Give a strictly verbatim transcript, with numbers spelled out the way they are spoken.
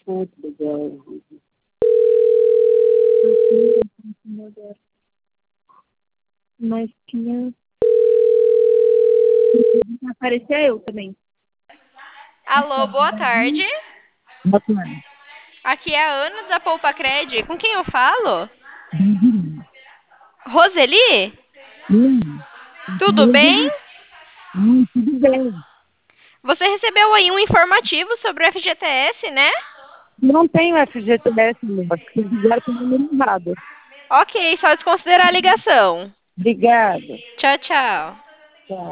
Putz, legal. Mas tinha... Apareceu também. Alô, boa tarde. Bacana. Aqui é a Ana da Poupa Cred. Com quem eu falo? Roseli? Hum, Tudo bem? hum, tudo bem. Você recebeu aí um informativo sobre o F G T S, né? Não tenho F G T S, acho que vocês ligaram com o número errado. Ok, só desconsiderar a ligação. Obrigada. Tchau, tchau.